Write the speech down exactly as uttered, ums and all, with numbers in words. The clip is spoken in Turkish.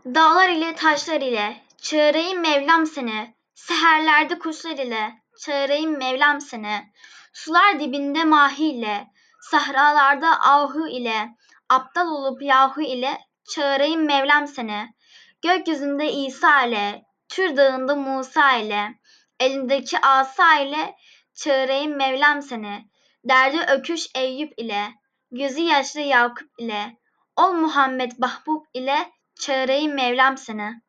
Dağlar ile taşlar ile çağırayım Mevlam seni. Seherlerde kuşlar ile çağırayım Mevlam seni. Sular dibinde mahi ile, sahralarda ahu ile, aptal olup yahu ile çağırayım Mevlam seni. Gökyüzünde İsa ile, Tür dağında Musa ile, elindeki asa ile çağırayım Mevlam seni. Derdi öküş Eyüp ile, gözü yaşlı Yakup ile, ol Muhammed Mahbub ile çağırayım Mevlam seni.